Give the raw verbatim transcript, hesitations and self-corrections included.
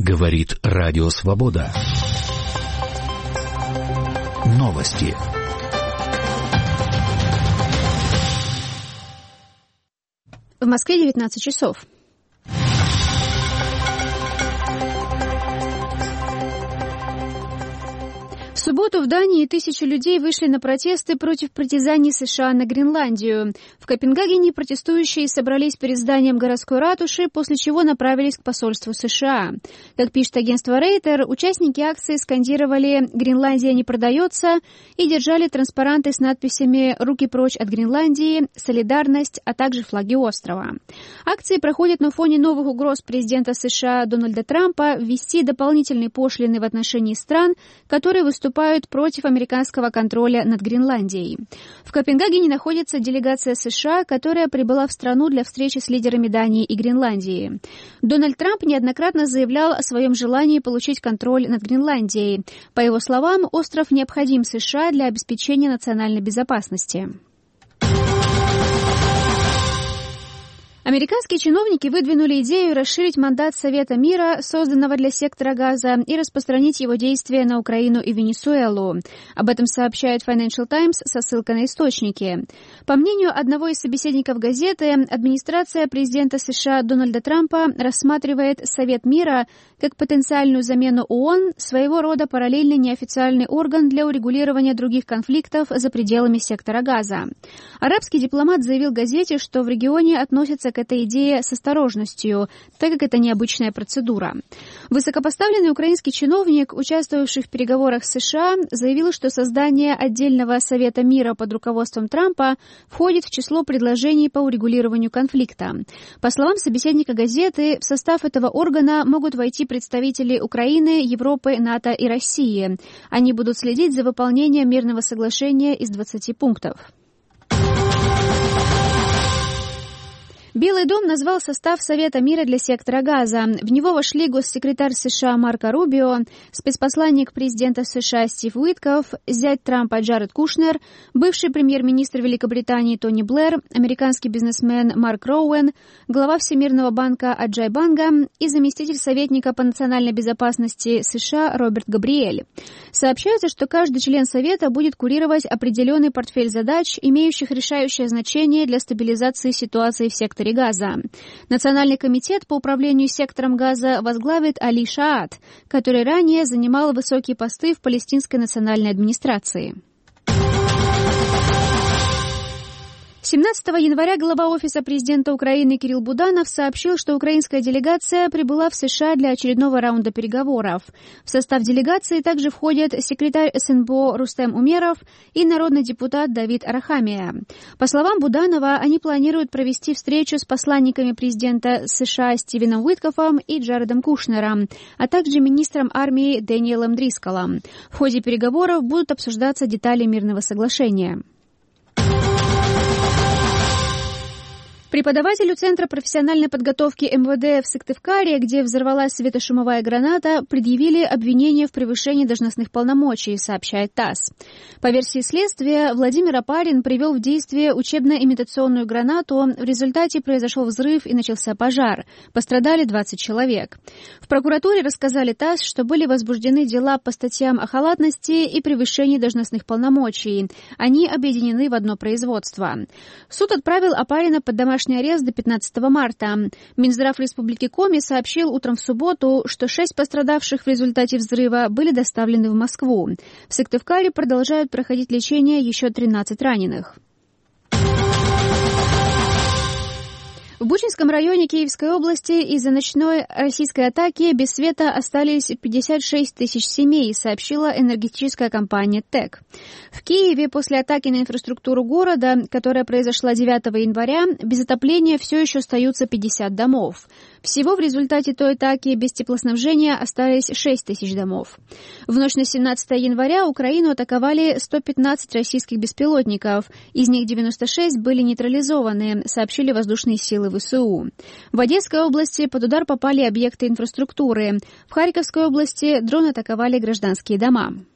Говорит Радио Свобода. Новости. В Москве девятнадцать часов. В субботу в Дании тысячи людей вышли на протесты против притязаний США на Гренландию. В Копенгагене протестующие собрались перед зданием городской ратуши, после чего направились к посольству США. Как пишет агентство Рейтер, участники акции скандировали «Гренландия не продается» и держали транспаранты с надписями «Руки прочь от Гренландии», «Солидарность», а также флаги острова. Акции проходят на фоне новых угроз президента США Дональда Трампа ввести дополнительные пошлины в отношении стран, которые выступают против американского контроля над Гренландией. В Копенгагене находится делегация США, которая прибыла в страну для встречи с лидерами Дании и Гренландии. Дональд Трамп неоднократно заявлял о своем желании получить контроль над Гренландией. По его словам, остров необходим США для обеспечения национальной безопасности. Американские чиновники выдвинули идею расширить мандат Совета мира, созданного для сектора Газа, и распространить его действия на Украину и Венесуэлу. Об этом сообщает Financial Times со ссылкой на источники. По мнению одного из собеседников газеты, администрация президента США Дональда Трампа рассматривает Совет мира как потенциальную замену ООН, своего рода параллельный неофициальный орган для урегулирования других конфликтов за пределами сектора Газа. Арабский дипломат заявил газете, что в регионе относятся к этой идее с осторожностью, так как это необычная процедура. Высокопоставленный украинский чиновник, участвовавший в переговорах с США, заявил, что создание отдельного Совета мира под руководством Трампа входит в число предложений по урегулированию конфликта. По словам собеседника газеты, в состав этого органа могут войти представители Украины, Европы, НАТО и России. Они будут следить за выполнением мирного соглашения из двадцати пунктов. Белый дом назвал состав Совета мира для сектора Газа. В него вошли госсекретарь США Марко Рубио, спецпосланник президента США Стив Уиткоф, зять Трампа Джаред Кушнер, бывший премьер-министр Великобритании Тони Блэр, американский бизнесмен Марк Роуэн, глава Всемирного банка Аджай Банга и заместитель советника по национальной безопасности США Роберт Габриэль. Сообщается, что каждый член Совета будет курировать определенный портфель задач, имеющих решающее значение для стабилизации ситуации в секторе Газа. Национальный комитет по управлению сектором Газа возглавит Али Шаат, который ранее занимал высокие посты в палестинской национальной администрации. семнадцатого января глава Офиса президента Украины Кирилл Буданов сообщил, что украинская делегация прибыла в США для очередного раунда переговоров. В состав делегации также входят секретарь СНБО Рустем Умеров и народный депутат Давид Арахамия. По словам Буданова, они планируют провести встречу с посланниками президента США Стивеном Уиткофом и Джаредом Кушнером, а также министром армии Дэниелом Дрисколом. В ходе переговоров будут обсуждаться детали мирного соглашения. Преподавателю Центра профессиональной подготовки эм вэ дэ в Сыктывкаре, где взорвалась светошумовая граната, предъявили обвинение в превышении должностных полномочий, сообщает ТАСС. По версии следствия, Владимир Апарин привел в действие учебно-имитационную гранату, в результате произошел взрыв и начался пожар. Пострадали двадцать человек. В прокуратуре рассказали ТАСС, что были возбуждены дела по статьям о халатности и превышении должностных полномочий. Они объединены в одно производство. Суд отправил Апарина под домашний арест до пятнадцатого марта. Минздрав Республики Коми сообщил утром в субботу, что шесть пострадавших в результате взрыва были доставлены в Москву. В Сыктывкаре продолжают проходить лечение еще тринадцать раненых. В Бучинском районе Киевской области из-за ночной российской атаки без света остались пятьдесят шесть тысяч семей, сообщила энергетическая компания ТЭК. В Киеве после атаки на инфраструктуру города, которая произошла девятого января, без отопления все еще остаются пятьдесят домов. Всего в результате той атаки без теплоснабжения остались шесть тысяч домов. В ночь на семнадцатое января Украину атаковали сто пятнадцать российских беспилотников, из них девяносто шесть были нейтрализованы, сообщили воздушные силы ВСУ. В Одесской области под удар попали объекты инфраструктуры. В Харьковской области дроны атаковали гражданские дома.